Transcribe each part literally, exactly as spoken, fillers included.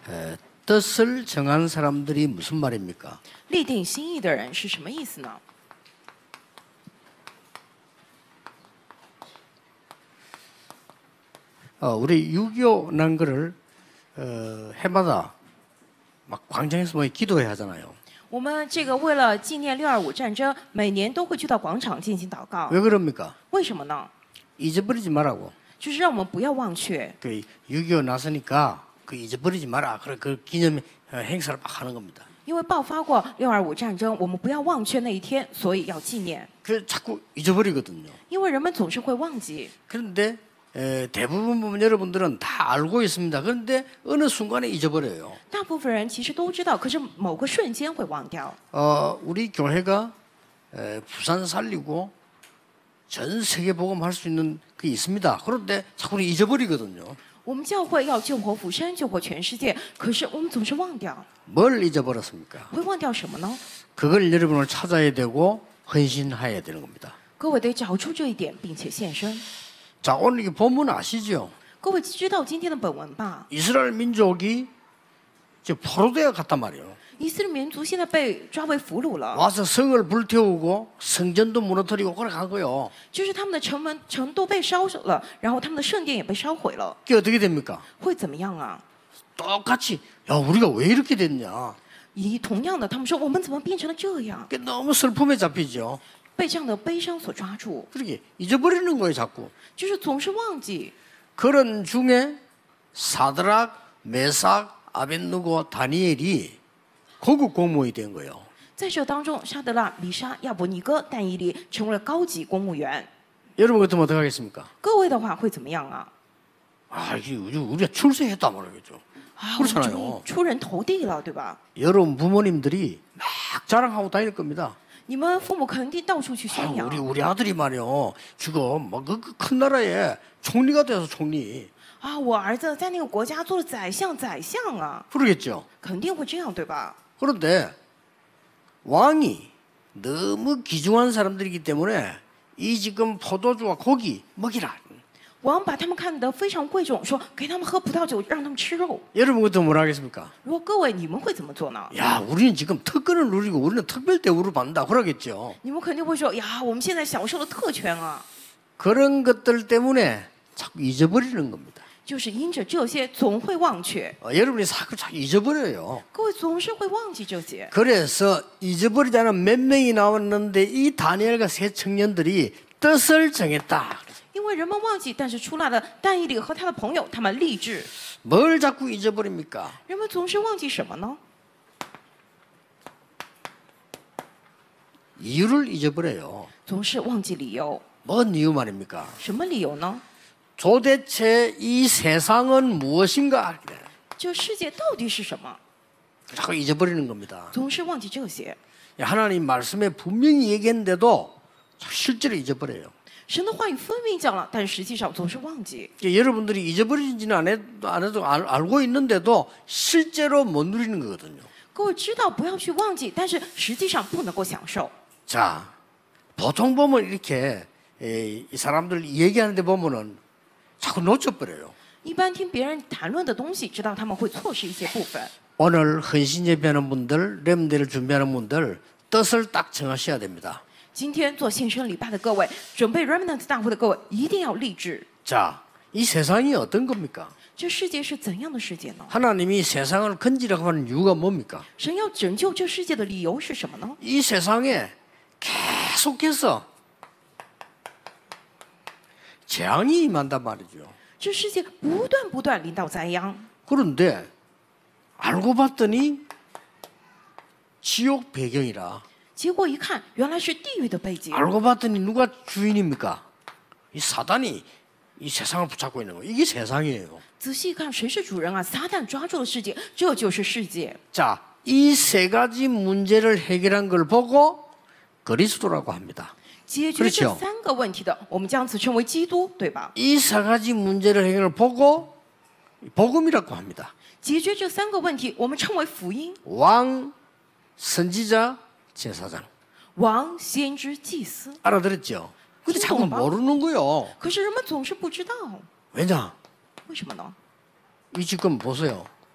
에, 뜻을 정한 사람들이 무슨 말입니까? 立定心意的人是什么意思呢？ 어, 우리 육이오 난 거를 어, 해마다 막 광장에서 뭐 기도해 하잖아요. 我们这个为了纪念六二五战争，每年都会去到广场进行祷告。 왜 그럽니까? 为什么呢？ 잊어버리지 말라고. 就是让我们不要忘却。 그 육이오 나서니까 그 잊어버리지 마라. 그래 그 기념 어, 행사를 막 하는 겁니다. 因为爆发过六二五战争，我们不要忘却那一天，所以要纪念。 그 자꾸 잊어버리거든요. 因为人们总是会忘记， 그런데 에, 대부분 보면 여러분들은 다 알고 있습니다. 그런데 어느 순간에 잊어버려요. 大部分人其实都知道，可是某个瞬间会忘掉。 어, 우리 교회가 에, 부산 살리고 전 세계 복음할 수 있는 게 있습니다. 그런데 자꾸 잊어버리거든요. 我们教会要救活福山，救活全世界，可是我们总是忘掉， 뭘 잊어버렸습니까? 会忘掉什么呢？ 그걸 여러분을 찾아야 되고 헌신해야 되는 겁니다. 各位得找出这一点，并且献身。 자, 오늘 이 본문 아시죠? 各位知道今天的本文吧？ 이스라엘 민족이 이제 포로되어 갔단 말이에요. 以色列民族现在被抓为俘虏了， 와서 성을 불태우고 성전도 무너뜨리고 그래 간 거예요. 就是他们的城门城都被烧了，然后他们的圣殿也被烧毁了， 그게 어떻게 됩니까? 会怎么样啊？ 똑같이 야 우리가 왜 이렇게 됐냐? 以同样的，他们说我们怎么变成了这样？ 그게 너무 슬픔에 잡히죠. 被这样的悲伤所抓住， 그렇게 잊어버리는 거예요, 자꾸. 就是总是忘记。 그런 중에 사드락, 메삭, 아벤누고, 다니엘이 고급 공무원이 된 거예요. 在这当中，沙德拉、米沙、亚伯尼哥、但以理成为了高级公务员。 여러분 같으면 어떻게 하겠습니까? 各位的话会怎么样啊？ 아, 이게 우리- 우리가 출세했단 말이죠. 啊，我们 그렇잖아요 终于出人头地了，对吧？ 여러분 부모님들이 막 자랑하고 다닐 겁니다. 你们父母肯定到处去 아, 宣扬 우리 우리 아들이 말이요. 지금 뭐그큰 나라에 총리가 돼서 총리. 啊，我儿子在那个国家做了宰相，宰相啊， 그러겠죠. 肯定会这样，对吧？ 그런데 왕이 너무 귀중한 사람들이기 때문에 이 지금 포도주와 고기 먹이라. 王把他们看得非常贵重，说给他们喝葡萄酒，让他们吃肉。 여러분 같으면 뭐라 하겠습니까? 如果各位你们会怎么做呢？ 야, 우리는 지금 특권을 누리고 우리는 특별 대우를 받는다. 그러겠죠. 你们肯定会说呀，我们现在享受了特权啊， 그런 것들 때문에 자꾸 잊어버리는 겁니다. 就是因着这些总会忘却， 어, 여러분이 자꾸 자꾸 잊어버려요. 各位总是会忘记这些。 그래서 잊어버리지 않은 몇 명이 나왔는데 이 다니엘과 세 청년들이 뜻을 정했다. 因为人们忘记，但是出来了但以理和他的朋友，他们立志。 뭘 자꾸 잊어버립니까? 人们总是忘记什么呢？ 이유를 잊어버려요. 总是忘记理由。 뭔 이유 말입니까? 什么理由呢？ 도대체 이 세상은 무엇인가? 这世界到底是什么？ 자꾸 잊어버리는 겁니다. 总是忘记这些。 하나님 말씀에 분명히 얘기했는데도 실제로 잊어버려요. 神的话语分明讲了，但实际上总是忘记。 여러분들이 잊어버리지는 안 해도, 안 해도 알, 알고 있는데도 실제로 못 누리는 거거든요. 各位知道不要去忘记，但是实际上不能够享受。 자, 보통 보면 이렇게 에, 이 사람들 얘기하는데 보면은 자꾸 놓쳐버려요. 一般听别人谈论的东西，知道他们会错失一些部分。 오늘 헌신 예배하는 분들, 렘대를 준비하는 분들 뜻을 딱 정하셔야 됩니다. 今天做献身礼拜的各位，准备 Remnant 大会的各位，一定要立志。 자, 이 세상이 어떤 겁니까? 这世界是怎样的世界呢？ 하나님이 세상을 건지라고 하는 이유가 뭡니까? 神要拯救这世界的理由是什么呢？ 이 세상에 계속해서 재앙이 임한단 말이죠. 这世界不断不断临到灾殃， 그런데 알고 봤더니 지옥 배경이라. 结果一看，原来是地狱的背景。 알고 봤더니 누가 주인입니까? 이 사단이 이 세상을 붙잡고 있는 거예요. 이게 세상이에요. 仔细看，谁是主人啊？撒旦抓住了世界，这就是世界。 자, 이 세 가지 문제를 해결한 걸 보고 그리스도라고 합니다. 解决这 그렇죠 三个问题的，我们将此称为基督，对吧？ 이 세 가지 문제를 해결을 보고 복음이라고 합니다. 解决这三个问题，我们称为福音。 왕, 선지자, 제사장. 王、先知、祭司。 알아들었죠? 근데 자꾸 听懂吗？ 모르는 거요. 可是人们总是不知道， 왜냐? 为什么呢？ 이 지금 보세요.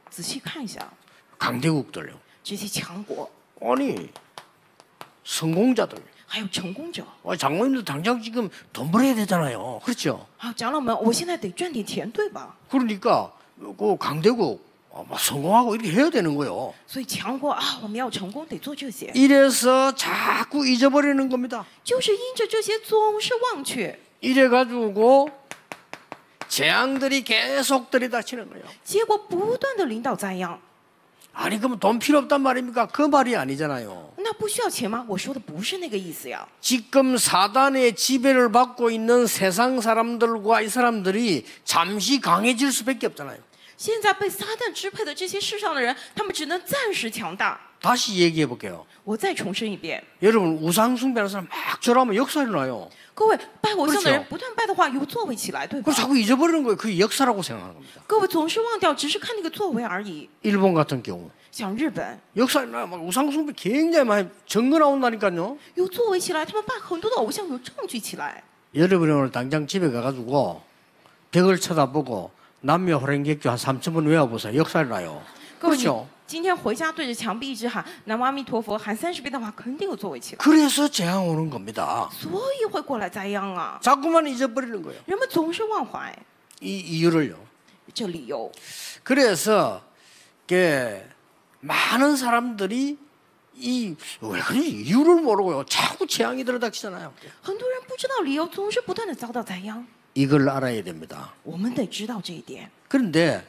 仔细看一下 강대국들요. 这些强国， 아니 성공자들. 还有成功者。 아, 장모님도 당장 지금 돈 벌어야 되잖아요. 그렇죠? 好，长老们，我现在得赚点钱，对吧？ 그러니까 그 강대국 어, 막 성공하고 이렇게 해야 되는 거예요. 所以强国啊，我们要成功得做这些， 이래서 자꾸 잊어버리는 겁니다. 就是因着这些总是忘却， 이래 가지고 재앙들이 계속 들이닥치는 거예요. 结果不断的领导灾殃。 아니 그러면 돈 필요 없단 말입니까? 그 말이 아니잖아요. 那不需要钱吗？我说的不是那个意思呀。 지금 사단의 지배를 받고 있는 세상 사람들과 이 사람들이 잠시 강해질 수밖에 없잖아요. 现在被撒旦支配的这些世上的人，他们只能暂时强大。 다시 얘기해 볼게요. 我再重申一遍， 여러분 우상 숭배하는 사람 막 절하면 역사 일어나요. 各位拜偶像的人 그렇죠 不断拜的话，有作为起来，对吧 그걸 ？ 자꾸 잊어버리는 거예요. 그게 역사라고 생각하는 겁니다. 各位总是忘掉，只是看那个作为而已。 일본 같은 경우 像日本 역사 일어나요. 막 우상 숭배 굉장히 많이 증거 나온다니까요. 有作为起来，他们拜很多的偶像有证据起来。 여러분이 오늘 당장 집에 가가지고 벽을 쳐다보고 남녀 호랭객교 한 삼천 번 외워보세요. 역사 일어나요. 各位，你 그렇죠? 今天回家对着墙壁一直喊“南无阿弥陀佛”，喊三十遍的话，肯定有作为起来， 그래서 재앙 오는 겁니다. 所以会过来灾殃啊！ 자꾸만 잊어버리는 거예요. 人们总是忘怀 이 이유를요. 这理由， 그래서 그 많은 사람들이 이 왜 그런지 이유를 모르고요. 자꾸 재앙이 들어닥치잖아요. 很多人不知道理由，总是不断的遭到灾殃。 이걸 알아야 됩니다. 我们得知道这一点。 그런데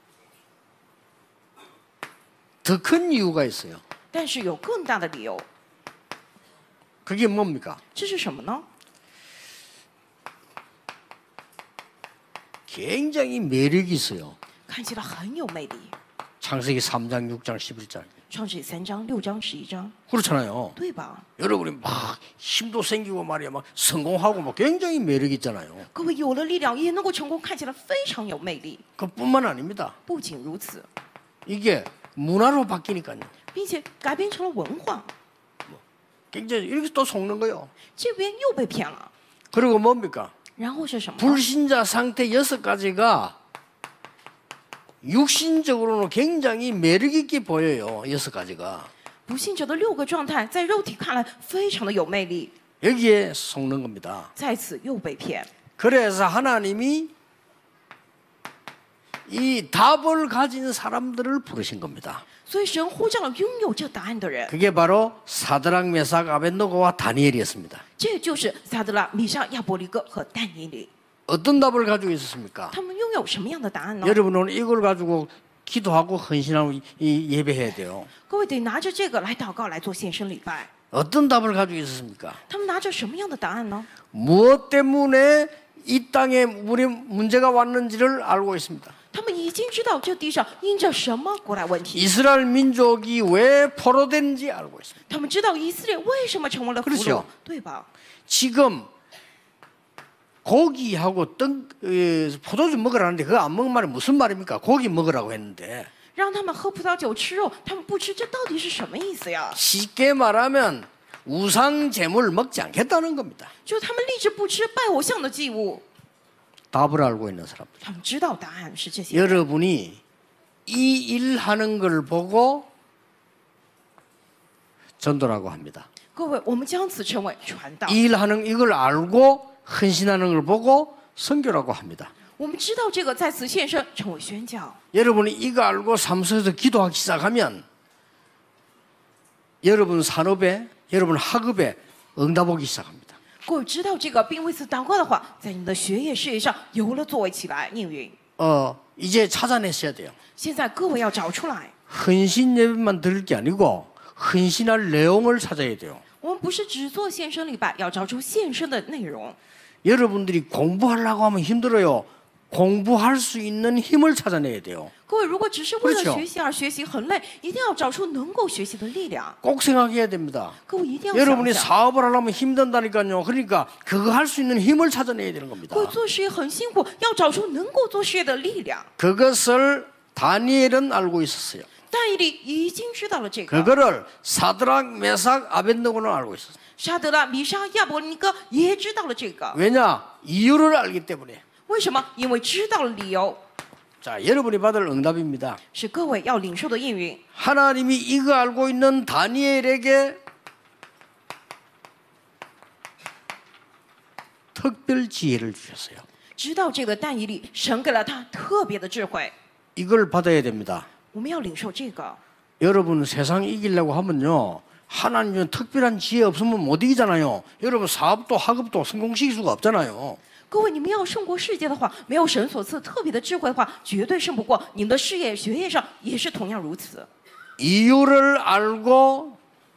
더 큰 이유가 있어요. 但是有更大的理由， 그게 뭡니까? 这是什么呢？ 굉장히 매력이 있어요. 看起来很有魅力。 창세기 삼 장, 육 장, 십일 장. 创世三章、六章、十一章， 그렇잖아요. 对吧？ 여러분이 막 힘도 생기고 말이야, 막 성공하고 막 굉장히 매력 있잖아요. 各位有了力量也能够成功，看起来非常有魅力。 그뿐만 아닙니다. 不仅如此， 이게 문화로 바뀌니까요. 并且改变成了文化， 굉장히 이렇게 또 속는 거요. 这边又被骗了。 그리고 뭡니까? 然后是什么呢？ 불신자 상태 여섯 가지가 육신적으로는 굉장히 매력 있게 보여요. 여섯 가지가. 不信者的六个状态，在肉体看来非常的有魅力， 여기에 속는 겁니다. 在此又被骗。 그래서 하나님이 이 답을 가진 사람들을 부르신 겁니다. 所以神呼召了拥有这答案的人， 그게 바로 사드락, 메삭, 아벳노고와 다니엘이었습니다. 这就是撒德拉、米沙、亚伯利哥和但以理。 어떤 답을 가지고 있었습니까? 他们拥有什么样的答案呢？ 여러분 오늘 이걸 가지고 기도하고 헌신하고 이 예배해야 돼요. 各位得拿着这个来祷告，来做献身礼拜。 어떤 답을 가지고 있었습니까? 他们拿着什么样的答案呢？ 무엇 때문에 이 땅에 우리 문제가 왔는지를 알고 있습니다. 他们已经知道这地上因着什么过来问题， 이스라엘 민족이 왜 포로된지 알고 있습니다. 他们知道以色列为什么成为了俘虏 그렇죠 ， 对吧？ 지금 고기하고 떡, 에, 포도주 먹으라는데 그거 안 먹은 말이 무슨 말입니까? 고기 먹으라고 했는데 让他们喝葡萄酒吃肉，他们不吃，这到底是什么意思呀？ 쉽게 말하면 우상 제물 먹지 않겠다는 겁니다. 就是他们立志不吃拜偶像的祭物， 답을 알고 있는 사람들. 他们知道答案是这些。 여러분이 이 일 하는 걸 보고 전도라고 합니다. 各位，我们将此称为传道。 이 일 하는 이걸 알고 헌신하는 걸 보고 선교라고 합니다. 我们知道这个在此献身，称为宣教。 여러분이 이거 알고 사무소에서 기도하기 시작하면 여러분 산업에, 여러분 학업에 응답 오기 시작합니다. 各位知道这个，并为此祷告的话，在你们的学业事业上有了作为起来，应允。 어, 이제 찾아내셔야 돼요. 现在各位要找出来， 헌신 예배만 드릴 게 아니고 헌신할 내용을 찾아야 돼요. 我们不是只做献身礼拜，要找出献身的内容。 여러분들이 공부하려고 하면 힘들어요. 공부할 수 있는 힘을 찾아내야 돼요. 各位，如果只是为了 그렇죠 学习而学习，很累，一定要找出能够学习的力量。 꼭 생각해야 됩니다. 各位一定要想 여러분이 想， 사업을 하려면 힘든다니까요. 그러니까 그거 할 수 있는 힘을 찾아내야 되는 겁니다. 各位做事业很辛苦，要找出能够做事业的力量。 그것을 다니엘은 알고 있었어요. 但以理已经知道了这个， 그거를 사드락, 메삭, 아벳노고는 알고 있었어요. 沙德拉、米沙、亚伯尼哥也知道了这个。 왜냐? 이유를 알기 때문에. 为什么？因为知道了理由。 자, 여러분이 받을 응답입니다. 是各位要领受的应允。 하나님이 이거 알고 있는 다니엘에게 특별 지혜를 주셨어요. 知道这个但以理，神给了他特别的智慧， 이걸 받아야 됩니다. 我们要领受这个。 여러분 세상 이기려고 하면요, 하나님은 특별한 지혜 없으면 못 이기잖아요. 여러분 사업도 학업도 성공시킬 수가 없잖아요. 各位，你们要胜过世界的话，没有神所赐特别的智慧的话，绝对胜不过。你们的事业、学业上也是同样如此。 이유를 알고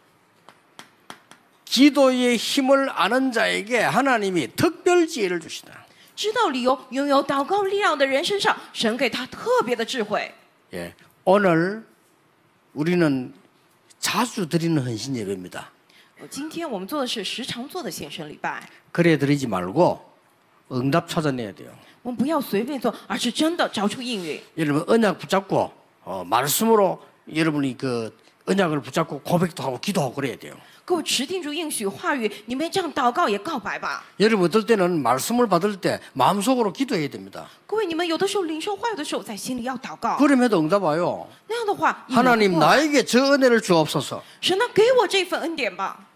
기도의 힘을 아는 자에게 하나님이 특별 지혜를 주시다. 知道理由、拥有祷告力量的人身上，神给他特别的智慧。 예, 오늘 우리는 자주 드리는 헌신 예배입니다. 今天我们做的是时常做的献身礼拜， 그래 드리지 말고 응답 찾아내야 돼요. 我们不要随便做，而是真的找出应允。 여러분 언약 붙잡고 어, 말씀으로 여러분이 그 언약을 붙잡고 고백도 하고 기도하고 그래야 돼요. 各位持定住应许话语，你们这样祷告也告白吧。 여러분 어떨 때는 말씀을 받을 때 마음속으로 기도해야 됩니다. 各位，你们有的时候领受话语的时候，在心里要祷告， 그럼에도 응답 와요. 那样的话，应允 하나님 会过来 나에게 저 은혜를 주옵소서. 神呢，给我这份恩典吧。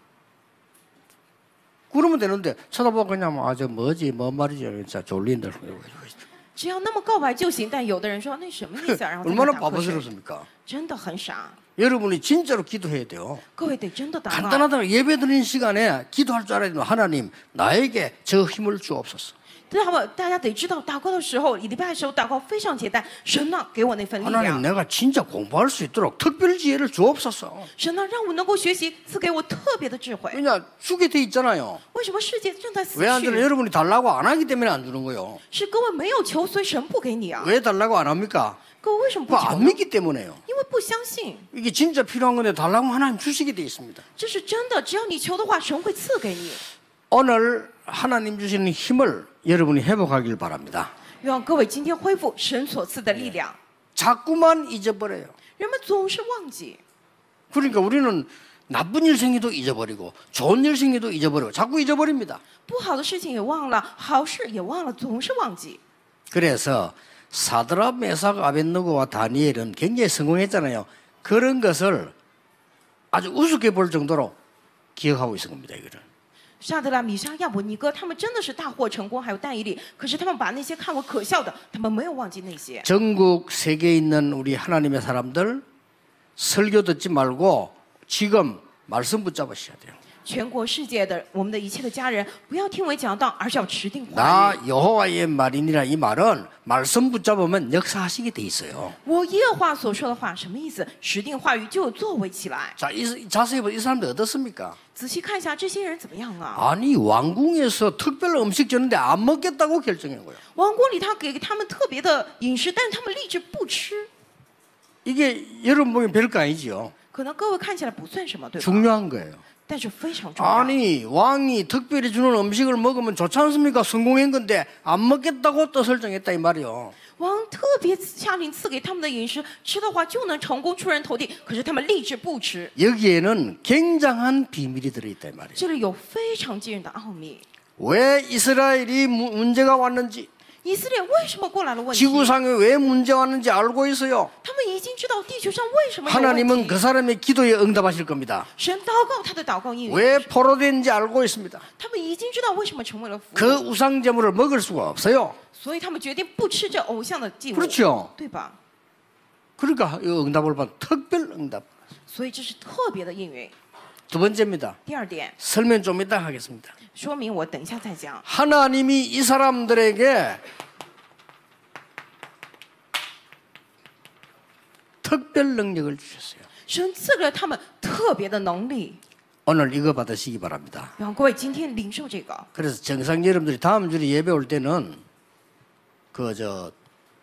그러면 되는데 쳐다보고 그냥 뭐, 아, 저 뭐지 뭐 말이지 진짜 졸린다. 只要那么告白就行。但有的人说那什么意思啊？然后在那 얼마나 打瞌睡 바보스럽습니까? 真的很傻。 여러분이 진짜로 기도해야 돼요. 各位得真的祷告。 간단하다 예배 드리는 시간에 기도할 줄 알아야 돼요. 하나님 나에게 저 힘을 주옵소서. 对好不好？大家得知道，祷告的时候，礼拜的时候祷告非常简单。神呢，给我那份力 하나님 量。 내가 진짜 공부할 수 있도록 특별 지혜를 주옵소서. 神呢，让我能够学习，赐给我特别的智慧。 왜냐 주게 돼 있잖아요. 为什么世界正在死 왜 안 주는 去？ 여러분이 달라고 안 하기 때문에 안 주는 거예요. 是各位没有求，所以神不给你啊。 왜 달라고 안 합니까? 各位为什么不 그거 求 안 呢？ 믿기 때문에요. 因为不相信， 이게 진짜 필요한 건데 달라고 하나님 주시게 돼 있습니다. 这是真的。只要你求的话，神会赐给你。 오늘 하나님 주시는 힘을 여러분이 회복하길 바랍니다. 愿望各位今天恢复神所赐的力量。 자꾸만 잊어버려요. 人们总是忘记， 그러니까 우리는 나쁜 일 생기도 잊어버리고 좋은 일 생기도 잊어버리고 자꾸 잊어버립니다. 不好的事情也忘了，好事也忘了，总是忘记。 그래서 사드라 메삭 아벳느고와 다니엘은 굉장히 성공했잖아요. 그런 것을 아주 우습게 볼 정도로 기억하고 있는 겁니다. 이거를. 沙德拉、米沙、亚伯尼哥，他们真的是大获成功，还有但以理。可是他们把那些看为可笑的，他们没有忘记那些。 전국 세계에 있는 우리 하나님의 사람들 설교 듣지 말고 지금 말씀 붙잡으셔야 돼요. 全国世界的我们的一切的家人，不要听为讲道，而是要持定话 나 语。 여호와의 말이니라 이 말은 말씀 붙잡으면 역사하시게 돼 있어요. 我耶和华所说的话什么意思？持定话语就有作为起来。 자, 이, 자세히 보이 사람들 어떻습니까? 仔细看一下这些人怎么样啊？ 아니 왕궁에서 특별 음식 줬는데 안 먹겠다고 결정한 거예요. 王国里他给他们特别的饮食，但是他们立志不吃。 이게 여러분 보기엔 별거 아니죠. 可能各位看起来不算什么，对吧？ 중요한 거예요. 但是非常重要。 아니 왕이 특별히 주는 음식을 먹으면 좋지 않습니까? 성공한 건데 안 먹겠다고 뜻을 정했다 이 말이요. 王特别下令赐给他们的饮食，吃的话就能成功出人头地。可是他们立志不吃， 여기에는 굉장한 비밀이 들어있다 이 말이에요. 这里有非常惊人的奥秘。 왜 이스라엘이 무- 문제가 왔는지 以色列为什么过来了问题？ 지구상에 왜 문제 왔는지 알고 있어요. 他们已经知道地球上为什么有问 하나님은 题。 그 사람의 기도에 응답하실 겁니다. 神祷告他的祷告应允， 왜 포로된지 알고 있습니다. 他们已经知道为什么成为了俘 그 虏， 우상제물을 먹을 수가 없어요. 所以他们决定不吃这偶像的祭物， 그렇죠. 对吧？ 그러니까 이 응답을 받은 특별 응답. 所以这是特别的应允。 두 번째입니다. 第二点， 설명 좀 이따 하겠습니다. 说明我等一下再讲。 하나님이 이 사람들에게 특별 능력을 주셨어요. 神赐给了他们特别的能力， 오늘 이거 받으시기 바랍니다. 让各位今天领受这个。 그래서 정상 여러분들이 다음 주에 예배 올 때는 그 저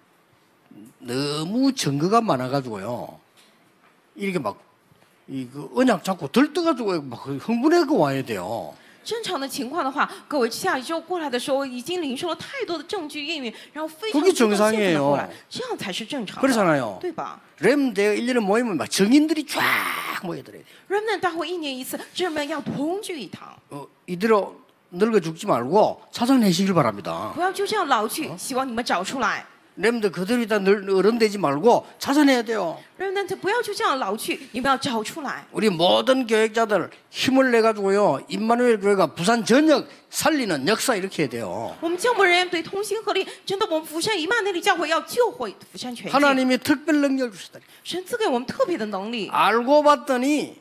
너무 증거가 많아가지고요. 이렇게 막 이그 언약 잡고 들떠가지고 막 흥분해서 와야 돼요. 正常的情况的话，各位下一周过来的时候，已经领受了太多的证据应允，然后非常 그게 激动兴奋的 정상이에요 过来，这样才是正常的， 그렇잖아요. 对吧 렘대가 일 년에 모이면 막 정인들이 쫙 모여들어야 돼요. ？Remnant 大会一年一次，人们要同聚一堂， 어, 이대로 늙어 죽지 말고 찾아내시길 바랍니다. 不要就这样老去，希望你们找出来。 렘드 그대로 있다 늘 어른 되지 말고 찾아내야 돼요. ，remnant 不要就这样老去，你们要找出来。 우리 모든 교육자들 힘을 내 가지고요. 임마누엘 교회가 부산 전역 살리는 역사 이렇게 해야 돼요. 我们教牧人员对同心合力，真的，我们釜山以马内利教会要救回釜山全境。 하나님이 특별 능력을 주시다. 神赐给我们特别的能力。 알고 봤더니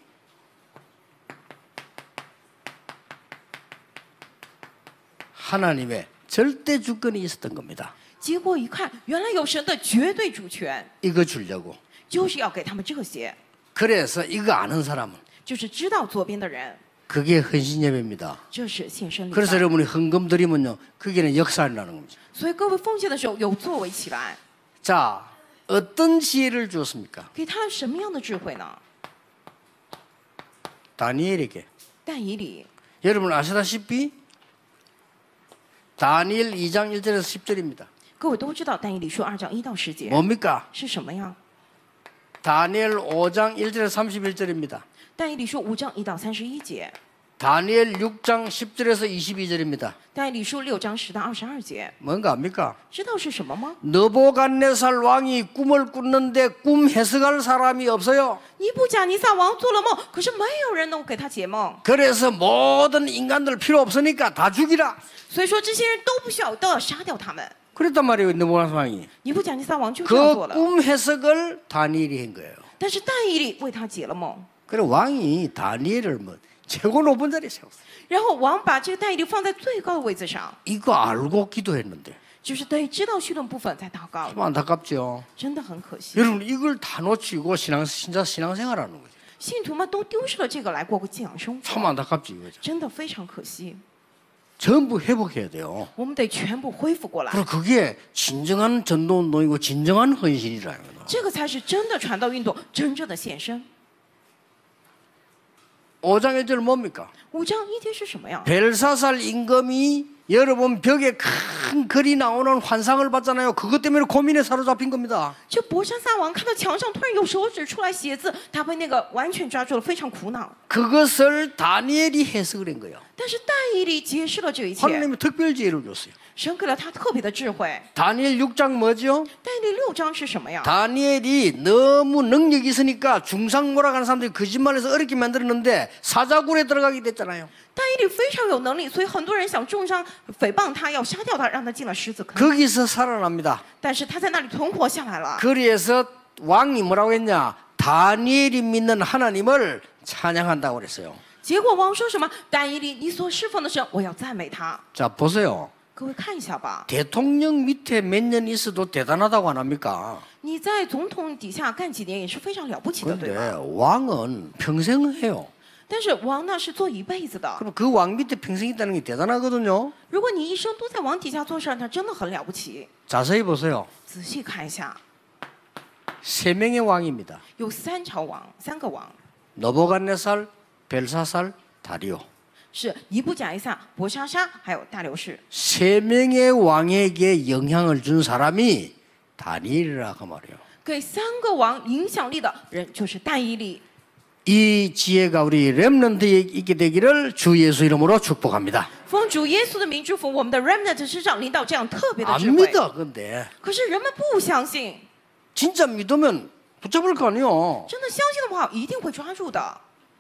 하나님의 절대 주권이 있었던 겁니다. 结果一看，原来有神的绝对主权， 이거 주려고. 就是要给他们这些， 그래서 이거 아는 사람은 就是知道左边的人， 그게 헌신 예배입니다. 这是献身礼 그래서 拜。 여러분이 헌금 드리면요, 그게는 역사라는 겁니다. 所以各位奉献的时候有作为起来， 자, 어떤 지혜를 주었습니까? 给他什么样的智慧呢？ 다니엘에게. 但以理， 여러분 아시다시피 다니엘 이 장 일 절에서 십 절입니다. 各位都知道，但以理书二章一到十节 뭡니까? 是什么呀？ 다니엘 오 장 일 절에서 삼십일 절입니다. 但以理书五章一到三十一节， 다니엘 육 장 십 절에서 이십이 절입니다. 但以理书六章十到二十二节， 뭔가 압니까? 知道是什么吗？ 느부갓네살 왕이 꿈을 꾸는데 꿈 해석할 사람이 없어요. 尼布甲尼撒王做了梦，可是没有人能给他解梦， 그래서 모든 인간들 필요 없으니까 다 죽이라. 所以说这些人都不需要，都要杀掉他们。 그랬단 말이에요, 느부갓네살 왕이. 尼布甲尼撒王就这样做 그 了， 꿈 해석을 다니엘이 한 거예요. 但是但以理为他解了梦， 그래 왕이 다니엘을 뭐 최고 높은 자리에 세웠어요. 然后王把这个但以理放在最高的位置上， 이거 알고 기도했는데 就是得知道虚论部分才祷告， 참 안타깝죠. 真的很可惜。 여러분 이걸 다 놓치고 신앙 진짜 신앙생활하는 거죠. 信徒们都丢失了这个来过信仰生 참 活， 안타깝지 이거죠. 真的非常可惜。 전부 회복해야 돼요. 我们得全部恢复过来， 그리고 그게 진정한 전도 운동이고 진정한 헌신이라는 거예요. 这个才是真的传道运动，真正的献身。 오 장 일 절 뭡니까? 五章一节是什么呀？ 벨사살 임금이 여러분 벽에 큰 글이 나오는 환상을 봤잖아요. 그것 때문에 고민에 사로잡힌 겁니다. 就博沙撒王看到墙上突然有手指出来写字，他被那个完全抓住了，非常苦恼。 그것을 다니엘이 해석을 한 거예요. 但是但以理解释了这一切， 하나님이 특별 지혜를 줬어요. 神给了他特别的智慧。 다니엘 육 장 뭐죠? 但以理六章是什么呀？ 다니엘이 너무 능력이 있으니까 중상 몰아가는 사람들이 거짓말해서 어렵게 만들었는데 사자굴에 들어가게 됐잖아요. 但以理非常有能力，所以很多人想重伤诽谤他，要杀掉他，让他进了狮子坑。 거기서 살아납니다. 但是他在那里存活下来了。 그래서 왕이 뭐라고 했냐? 다니엘이 믿는 하나님을 찬양한다고 그랬어요. 结果王说什么？但以理，你所侍奉的神，我要赞美他。 자 보세요. 各位看一下吧， 대통령 밑에 몇 년 있어도 대단하다고 안 합니까? 你在总统底下干几年也是非常了不起的，对 그런데 吧？ 왕은 평생 해요. 但是王那是做一辈子的。 그럼 그 왕 밑에 평생 있다는 게 대단하거든요. 如果你一生都在王底下做事，那真的很了不起。 자세히 보세요. 仔细看一下， 세 명의 왕입니다. 有三朝王，三个王 너보갓네살, 벨사살, 다리오. 是尼布甲尼撒、伯沙沙，还有大流士。 세 명의 왕에게 영향을 준 사람이 다니엘이라 그 말이에요. 给三个王影响力的人就是但以理。 이 지혜가 우리 렘넌트에 있게 되기를 주 예수 이름으로 축복합니다. 奉主耶稣的名祝福我们的 remnant 身上临到这样特别的智慧。 압니다. 근데 可是人们不相信， 진짜 믿으면 붙잡을 거 아니에요. 真的相信的话，一定会抓住的。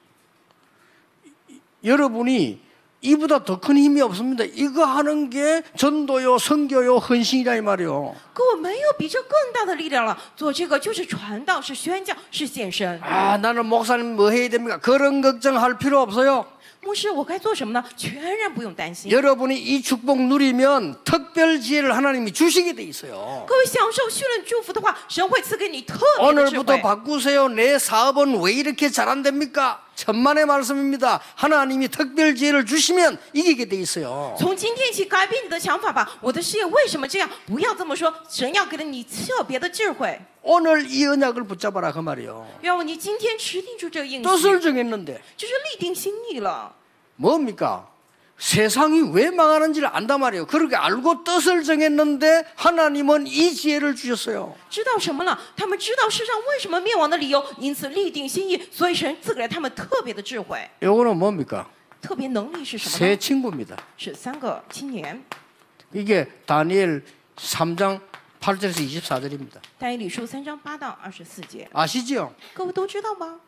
여러분이 이보다 더 큰 힘이 없습니다. 이거 하는 게 전도요, 선교요, 헌신이라 이 말이요. 各位没有比这更大的力量了，做这个就是传道，是宣教，是献身。 아, 나는 목사님 뭐 해야 됩니까? 그런 걱정할 필요 없어요. 牧师，我该做什么呢？全然不用担心。 여러분이 이 축복 누리면 특별 지혜를 하나님이 주시게 돼 있어요. 各位享受训练祝福的话，神会赐给你特别的智 오늘부터 慧。 바꾸세요. 내 사업은 왜 이렇게 잘 안 됩니까? 천만의 말씀입니다. 하나님이 특별 지혜를 주시면 이기게 돼 있어요. 从今天起改变你的想法吧。我的事业为什么这样？不要这么说，神要给了你特别的智慧。 오늘 이 언약을 붙잡아라 그 말이요. 愿我你今天持定住这个应许， 뜻을 정했는데 就是立定心意了。 뭡니까? 세상이 왜 망하는지를 안단 말이에요. 그렇게 알고 뜻을 정했는데 하나님은 이 지혜를 주셨어요. 知道什么了？他们知道世上为什么灭亡的理由，因此立定心意，所以神赐给了他们特别的智慧。 요거는 뭡니까? 特别能力是什么 세 呢？ 친구입니다. 是三个青年。 이게 다니엘 삼 장 이십팔 절에서 이십사 절입니다. 但以理书三章八到二十四节， 아시죠? 各位都知道吗？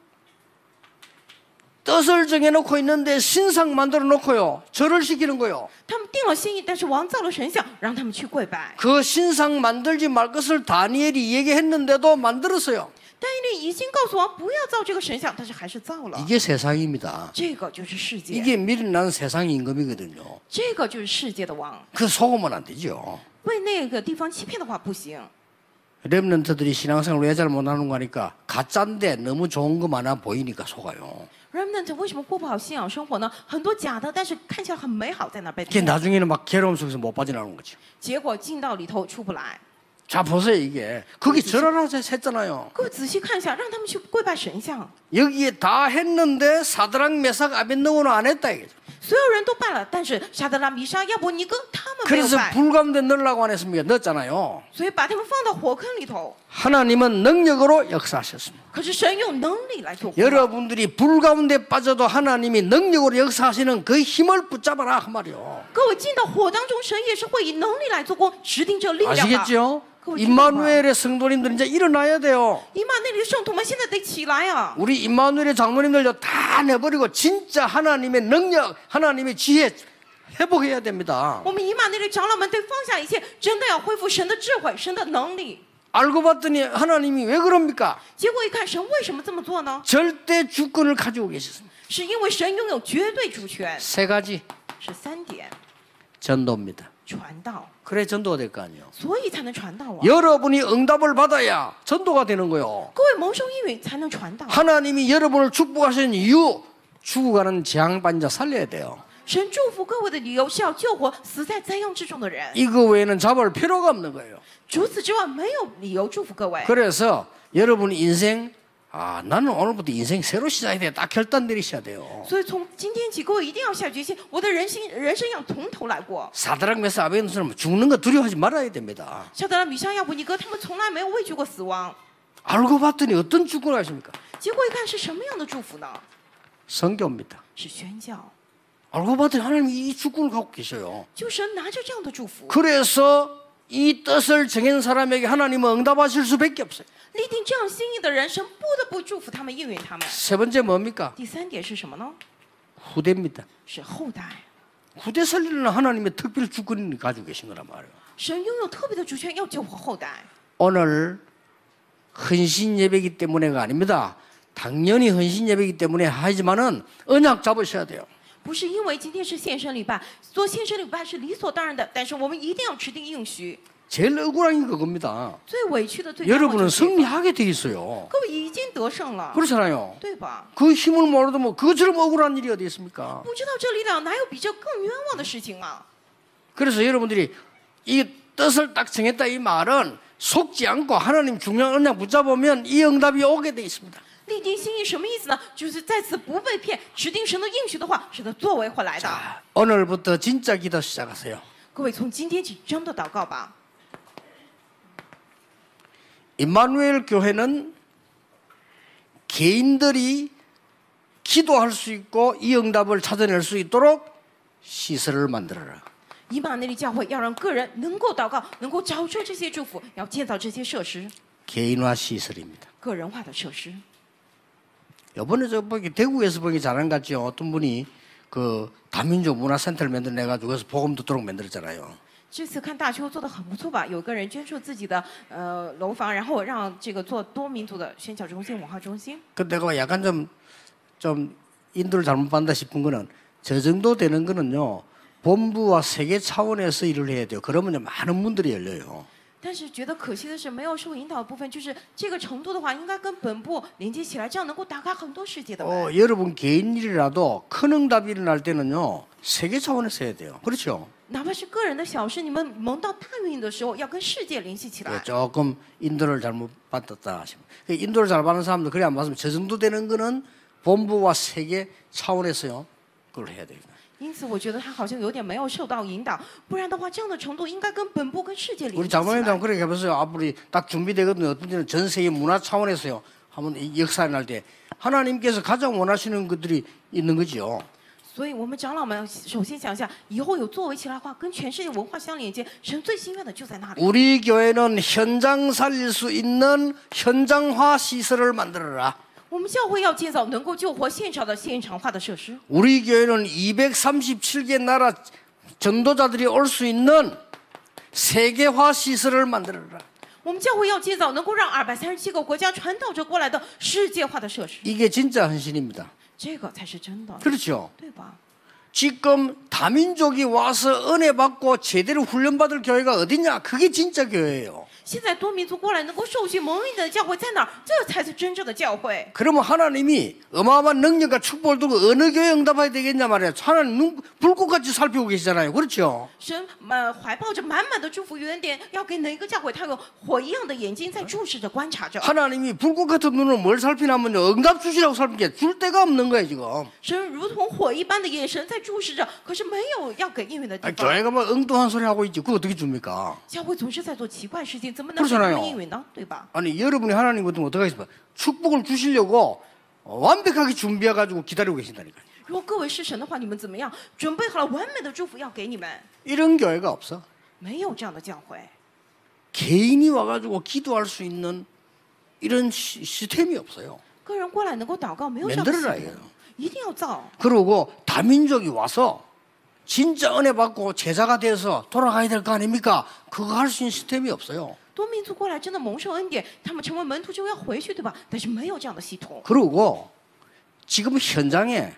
뜻을 정해놓고 있는데 신상 만들어 놓고요. 절을 시키는 거요. 他们定了心意，但是王造了神像，让他们去跪拜。 그 신상 만들지 말 것을 다니엘이 얘기했는데도 만들었어요. 但以理已经告诉王不要造这个神像，但是还是造了。 이게 세상입니다. 这个就是世界， 이게 미리 나는 세상 임금이거든요. 这个就是世界的王。 그 속으면 안 되죠. 为那个地方欺骗的话不行。 렘넌트들이 신앙생활 왜 잘 못하는 거 하니까 가짜인데 너무 좋은 거 많아 보이니까 속아요. Remnant 为什么过不好信仰生活呢？很多假的，但是看起来很美好，在那儿被 그게 骗， 나중에는 막 괴로움 속에서 못 빠져나오는 거죠. 结果进到里头出不来。 자 보세요 이게 거기 절하라고 했잖아요. 各位仔细看一下，让他们去跪拜神像， 여기에 다 했는데 사드락 메삭 아벤노고는 안 했다 이거죠. 所有人都拜了，但是沙德拉、米沙、亚伯尼哥他们没有 그래서 拜， 불 가운데 넣으려고 안 했습니까? 넣었잖아요. 所以把他们放到火坑里头。 하나님은 능력으로 역사하셨습니다. 可是神用能力来做工， 여러분들이 불 가운데 빠져도 하나님이 능력으로 역사하시는 그 힘을 붙잡아라 그 말이요. 各位进到火当中，神也是会以能力来做工，指定这力量吧。 아시겠죠? 그거 임마누엘의 성도님들 이제 일어나야 돼요. 以马内利的圣徒们现在得起来啊！ 우리 임마누엘의 장로님들도 다 내버리고 진짜 하나님의 능력, 하나님의 지혜 회복해야 됩니다. 我们以马内利长老们得放下一切，真的要恢复神的智慧、神的能力。 알고 봤더니 하나님이 왜 그럽니까? 结果一看，神为什么这么做呢？ 절대 주권을 가지고 계셨습니다. 是因为神拥有绝对主权。 세 가지 是三点， 전도입니다. 传道， 그래 전도가 될 거 아니에요. 所以才能传道啊！ 여러분이 응답을 받아야 전도가 되는 거예요. 各位蒙受应允才能传道。 하나님이 여러분을 축복하신 이유 죽어가는 재앙반자 살려야 돼요. 神祝福各位的理由是要救活死在灾殃之中的人， 이거 외에는 잡을 필요가 없는 거예요. 除此之外没有理由祝福各位。 그래서 여러분 인생 아 나는 오늘부터 인생 새로 시작해야 돼. 딱 결단 내리셔야 돼요. 所以从今天起，各位一定要下决心，我的人生人生要从头来过。 사드락 메삭 아벤노처럼 죽는 거 두려워하지 말아야 됩니다. 夏德拉、米沙、亚伯尼哥他们从来没有畏惧过死亡， 알고 봤더니 어떤 주권을 하십니까? 结果一看是什么样的祝福呢？ 선교입니다. 是宣教， 알고 봤더니 하나님이 이 주권을 갖고 계셔요. 就神拿着这样的祝福， 그래서 이 뜻을 정한 사람에게 하나님은 응답하실 수밖에 없어요. 立定这样心意的人，神不得不祝福他们，应允他们。 세 번째 뭡니까? 第三点是什么呢？ 후대입니다. 是后代， 후대 살리는 하나님의 특별 주권을 가지고 계신 거란 말이에요. 神拥有特别的主权，要救活后代。 오늘 헌신 예배이기 때문에가 아닙니다. 당연히 헌신 예배이기 때문에 하지만은 언약 잡으셔야 돼요. 不是因为今天是献身礼拜，做献身礼拜是理所当然的，但是我们一定要持定应许。 제일 억울한 게 그겁니다. 最委屈的、最难过 여러분은 就是这个 승리하게 돼 있어요. 各位已经得胜了， 그렇잖아요. 对吧？ 그 힘을 모르도 뭐 그것처럼 억울한 일이 어디 있습니까? 不知道这力量哪有比这更冤枉的事情啊？ 그래서 여러분들이 이 뜻을 딱 정했다 이 말은 속지 않고 하나님 중요한 언약 붙잡으면 이 응답이 오게 돼 있습니다. 立定心意什么意思呢？就是在此不被骗，持定神的应许的话，神的作为会来的。 자, 오늘부터 진짜 기도 시작하세요. 各位从今天起真的祷告吧。 임마누엘 교회는 개인들이 기도할 수 있고 이 응답을 찾아낼 수 있도록 시설을 만들어라. 以马内利教会要让个人能够祷告，能够找出这些祝福，要建造这些设施， 개인화 시설입니다. 个人化的设施。 이번에 저 보기 대구에서 보기 잘한 것 같죠. 어떤 분이 그 다민족 문화센터를 만들어내가지고 그래서 복음 듣도록 만들었잖아요. 这次看大邱做的很不错吧？有个人捐出自己的呃楼房，然后让这个做多民族的宣教中心、文化中心。 근데 내가 약간 좀, 좀 인도를 잘못 받는다 싶은 거는 저 정도 되는 거는요. 본부와 세계 차원에서 일을 해야 돼요. 그러면 많은 문들이 열려요. 但是觉得可惜的是，没有受引导的部分，就是这个程度的话，应该跟本部连接起来，这样能够打开很多世界的门。 어, 여러분 개인 일이라도 큰 응답이 일어날 때는요. 세계 차원에서 해야 돼요. 그렇죠? 哪怕是个人的小事，你们蒙到大运营的时候，要跟世界联系起 예, 来。 조금 인도를 잘못 받았다 하시면 인도를 잘 받는 사람들 그래 안 받으면 저 정도 되는 거는 본부와 세계 차원에서요. 그걸 해야 돼요. 因此，我觉得他好像有点没有受到引导，不然的话，这样的程度应该跟本部、跟世界联 우리 系起 장로님도 来。 그렇게 해보세요. 앞으로 딱 준비되거든요. 어떤 때는 전 세계 문화 차원에서요. 한번 이 역사에 날 때 하나님께서 가장 원하시는 것들이 있는 거죠. 所以我们长老们首先想一下，以后有作为起来的话，跟全世界文化相连接，神最心愿的就在那里。 우리 교회는 현장 살릴 수 있는 현장화 시설을 만들어라. 我们教会要建造能够救活现场的现场化的设施。 우리 교회는 이백삼십칠 개 나라 전도자들이 올 수 있는 세계화 시설을 만들어라. 我们教会要建造能够让二百三十七个国家传道者过来的世界化的设施， 이게 진짜 헌신입니다. 这个才是真的， 그렇죠? 对吧？ 지금 다민족이 와서 은혜 받고 제대로 훈련받을 교회가 어디냐? 그게 진짜 교회예요. 现在多民族过来能够受训蒙恩的教会在哪儿？这才是真正的教会。 그러면 하나님이 어마어마한 능력과 축복을 두고 어느 교회에 응답해야 되겠냐 말이에요. 하나님 눈 불꽃같이 살피고 계시잖아요. 그렇죠? 神呃怀抱着满满的祝福与恩典，要给哪一个教会，他有火一样的眼睛在注视着、观察着。 하나님이 불꽃 같은 눈으로 뭘 살피냐면요. 응답 주시라고 살피게 줄 데가 없는 거예요 지금. 神如同火一般的眼神在注视着，可是没有要给应允的地 아니, 方。 교회가 뭐 엉뚱한 소리 하고 있지. 그거 어떻게 줍니까? 教会总是在做奇怪事情，怎么能给 그렇잖아요 他们应允呢？对吧？ 아니 여러분이 하나님 같으면 어떻게 하겠습니까? 축복을 주시려고 완벽하게 준비해가지고 기다리고 계신다니까요. 如果各位是神的话，你们怎么样？准备好了完美的祝福要给你们？ 이런 교회가 없어. 没有这样的教会。 개인이 와가지고 기도할 수 있는 이런 시, 시스템이 없어요. 个人过来能够祷告，没有这样的 만들어라 系统 이거요. 一定要造。 그리고 다민족이 와서 진짜 은혜 받고 제자가 돼서 돌아가야 될 거 아닙니까? 그거 할 수 있는 시스템이 없어요. 多民族过来真的蒙受恩典，他们成为门徒就要回去，对吧？但是没有这样的系统。 그리고 지금 현장에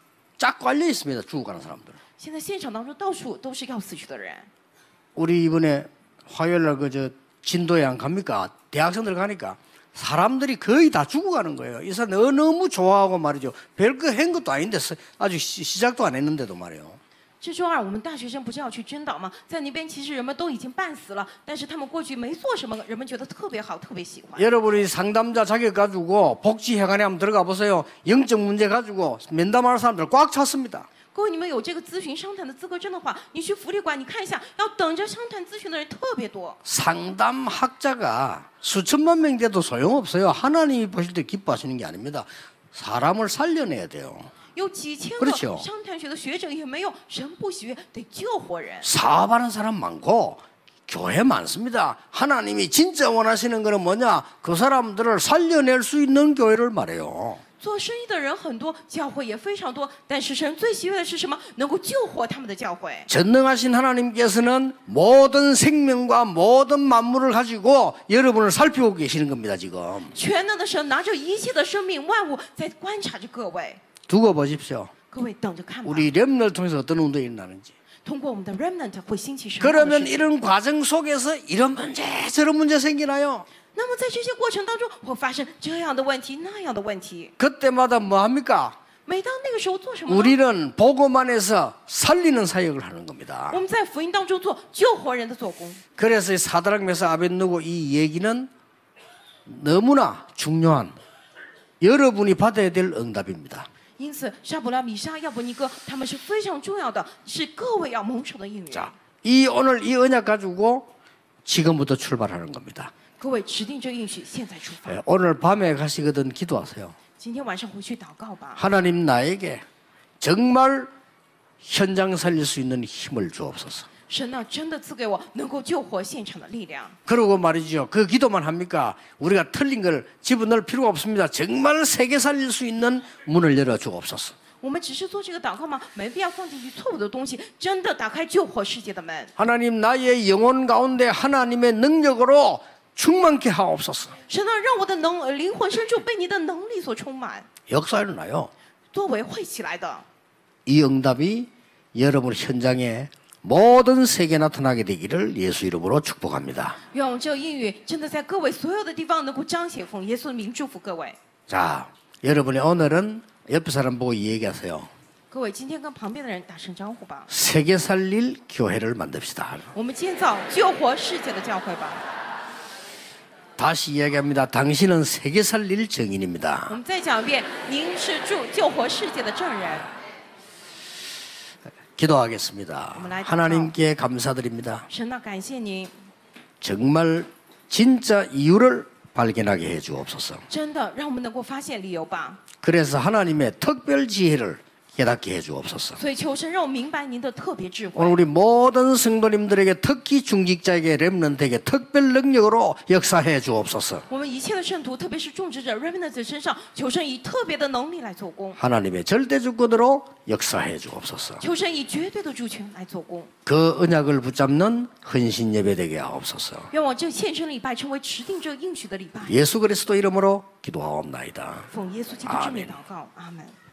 쫙 깔려 있습니다. 죽어가는 사람들. 现在现场当中到处都是要死去的人。 우리 이번에 화요일날 그저 진도에 안 갑니까? 대학생들 가니까 사람들이 거의 다 죽어가는 거예요. 이 사람 너무 좋아하고 말이죠. 별거 한 것도 아닌데 아직 시, 시작도 안 했는데도 말이에요. 这周二我们大学生不是要去宣导吗？在那边其实人们都已经半死了，但是他们过去没做什么，人们觉得特别好，特别喜欢。 여러분이 상담자 자격 가지고 복지회관에 한번 들어가 보세요. 영적 문제 가지고 면담하는 사람들 꽉 찼습니다. 各位，你们有这个咨询商谈的资格证的话，你去福利馆，你看一下，要等着商谈咨询的人特别多。 상담학자가 수천만 명 돼도 소용없어요. 하나님이 보실 때 기뻐하시는 게 아닙니다. 사람을 살려내야 돼요. 有几千个 그렇죠 商谈学的学者也没有，神不喜悦，得救活人。 사업하는 사람 많고 교회 많습니다. 하나님이 진짜 원하시는 거는 뭐냐? 그 사람들을 살려낼 수 있는 교회를 말해요. 做生意的人很多，教会也非常多，但是神最喜悦的是什么？能够救活他们的教会。 전능하신 하나님께서는 모든 생명과 모든 만물을 가지고 여러분을 살피고 계시는 겁니다. 지금 全能的神拿着一切的生命万物在观察着各位， 두고 보십시오. 各位等着看吧。 우리 렘을 통해서 어떤 운동이 일어나는지. 通过我们的 remnant 会兴起什么样的 그러면 事情？ 이런 과정 속에서 이런 문제 저런 문제 생기나요? 那么在这些过程当中会发生这样的问题那样的问题。 그때마다 뭐 합니까? 每当那个时候做什么呢？ 우리는 복음안에서 살리는 사역을 하는 겁니다. 我们在福音当中做救活人的做工。 그래서 사드락 메사 아벳느고 이 얘기는 너무나 중요한 여러분이 받아야 될 응답입니다. 因此，沙伯拉、米沙、亚伯尼哥他们是非常重要的，是各位要蒙受的应允。 자, 이 오늘 이 언약 가지고 지금부터 출발하는 겁니다. 各位持定这应许，现在出发。 예, 오늘 밤에 가시거든 기도하세요. 今天晚上回去祷告吧。 하나님 나에게 정말 현장 살릴 수 있는 힘을 주옵소서. 神啊，真的赐给我能够救活现场的力量。 그러고 말이죠. 그 기도만 합니까? 우리가 틀린 걸 집어넣을 필요가 없습니다. 정말 세계 살릴 수 있는 문을 열어 주옵소서. 我们只是做这个祷告吗？没必要放进去错误的东西，真的打开救活世界的门。 하나님 나의 영혼 가운데 하나님의 능력으로 충만케 하옵소서. 神啊，让我的能呃灵魂深处被你的能力所充满， 역사 일어나요. 作为会起来的。 이 응답이 여러분 현장에 모든 세계에 나타나게 되기를 예수 이름으로 축복합니다. 愿这应允真的在各位所有的地方能够彰显，奉耶稣的名祝福各位。 자, 여러분이 오늘은 옆에 사람 보고 이 얘기하세요. 各位，今天跟旁边的人打声招呼吧。 세계 살릴 교회를 만듭시다. 我们建造救活世界的教会吧。 다시 이야기합니다. 당신은 세계 살릴 我 증인입니다. 们再讲一遍，您是救救活世界的证人。 기도하겠습니다. 하나님께 감사드립니다. 神啊，感谢您， 정말 진짜 이유를 발견하게 해 주옵소서. 真的让我们能够发现理由吧。 그래서 하나님의 특별 지혜를 깨닫게 해주옵소서. 所以求神让我明白您的特别智慧。 오늘 우리 모든 성도님들에게 특히 중직자에게 렘넌트에게 특별 능력으로 역사해 주옵소서. 我们一切的圣徒，特别是种植者 remnants 身上，求神以特别的能力来做工， 하나님의 절대 주권으로 역사해 주옵소서. 求神以绝对的主权来做工。 그 언약을 붙잡는 헌신 예배되게 하옵소서. 愿我这献身礼拜成为持定这应许的礼拜。 예수 그리스도 이름으로 기도하옵나이다. 奉耶稣基督之名祷告，阿门。